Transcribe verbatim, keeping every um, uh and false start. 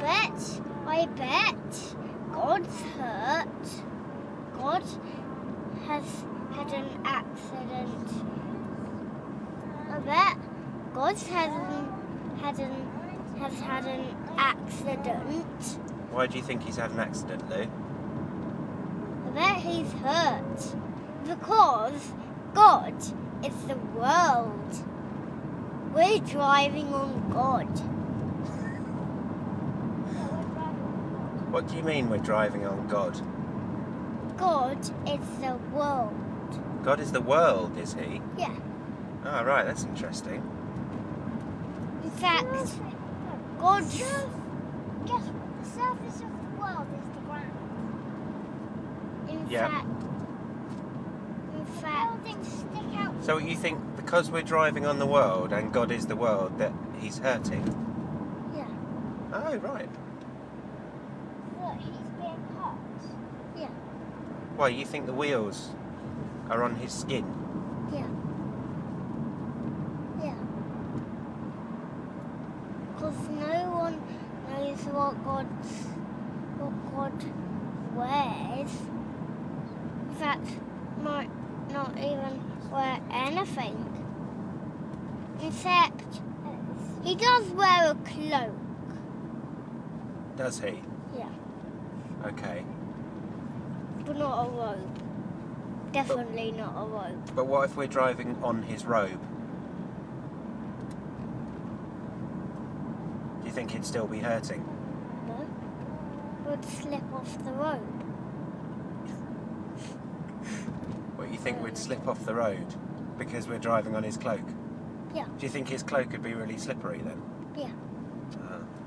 bet, I bet God's hurt. God has had an accident. I bet God has had an has had an accident. Why do you think he's had an accident, Lou? I bet he's hurt because God is the world. We're driving on God. What do you mean we're driving on God? God is the world. God is the world, is he? Yeah. Ah, right, that's interesting. In fact, God. Guess what? The surface of the world is the ground. In Yeah. fact, in fact, buildings stick out. So you think because we're driving on the world and God is the world that he's hurting? Yeah. Oh, right. Look, he's being hurt. Yeah. Why, you think the wheels are on his skin? Yeah. Yeah. Because no one knows what God's what God wears. In fact, might not even wear anything. In fact, he does wear a cloak. Does he? Yeah. Okay. But not a robe. Definitely not a robe. But what if we're driving on his robe? Do you think he'd still be hurting? No. Would slip off the robe. What, you think we'd slip off the road because we're driving on his cloak? Yeah. Do you think his cloak would be really slippery then? Yeah. Uh,